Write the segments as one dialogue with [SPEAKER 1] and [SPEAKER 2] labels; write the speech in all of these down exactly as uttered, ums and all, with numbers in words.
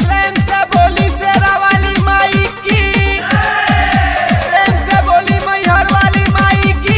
[SPEAKER 1] प्रेम से बोली शेरा वाली माई की, प्रेम से बोली मैहर वाली माई की।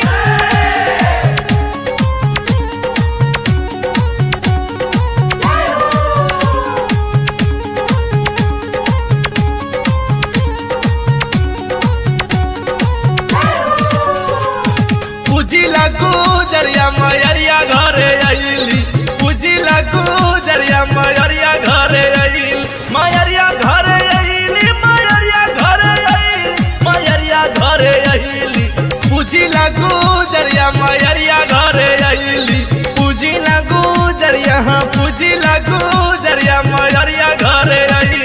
[SPEAKER 2] पूजी लगू जरिया मयरिया घरे आइली, पूजी लगू जरिया मयरिया घरे आइली, मयरिया घरे आइली, मयरिया घरे आइली, मयरिया घरे आइली। पूजी लगू जरिया मयरिया घरे आइली, पूजी लगू जरिया, हाँ पूजी लगू जरिया मयरिया घरे आइली।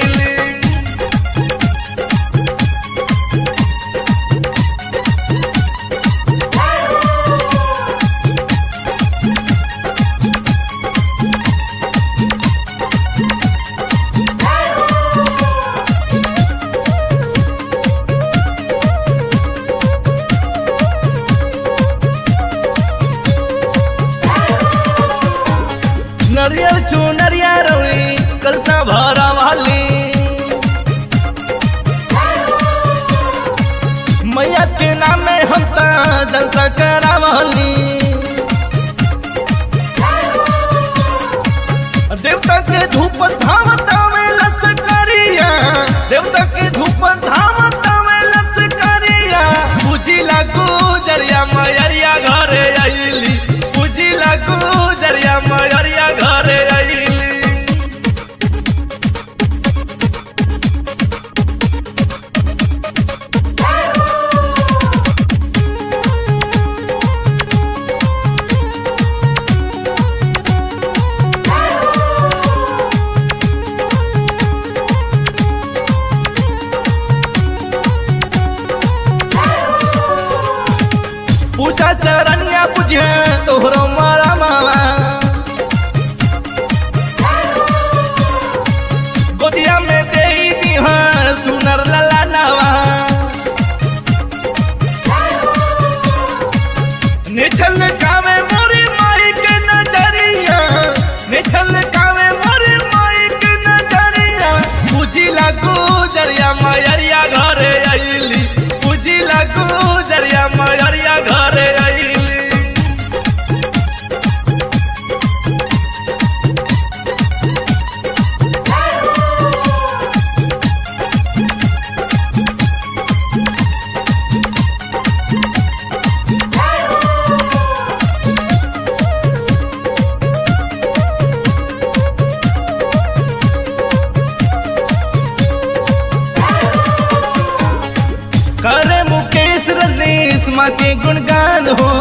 [SPEAKER 2] नरियर चुनरिया रवि कलसा भरा वाली, मैया के नामे हम ता जलसा करावली। देवता के धूप धामता में लस करिया, देवता के धूप धामता में लस करिया। पूजी लगू जरिया मयरिया घरे आइली, पूजी लगू जरिया मयरिया घरे आइली। पूजा चरनिया पूजे तोहरो मारा मावा, गोदिया में दे दीहा सुनर लला नावा। निछल कावे मोरी माई के नजरिया, निछल कावे मोरी माई के नजरिया। पूजी लगू जरिया मयरिया घरे आइली, पूजी लगू जरिया मयरिया घरे आइली। करे मुकेश रजनीश माँ के गुणगान हो,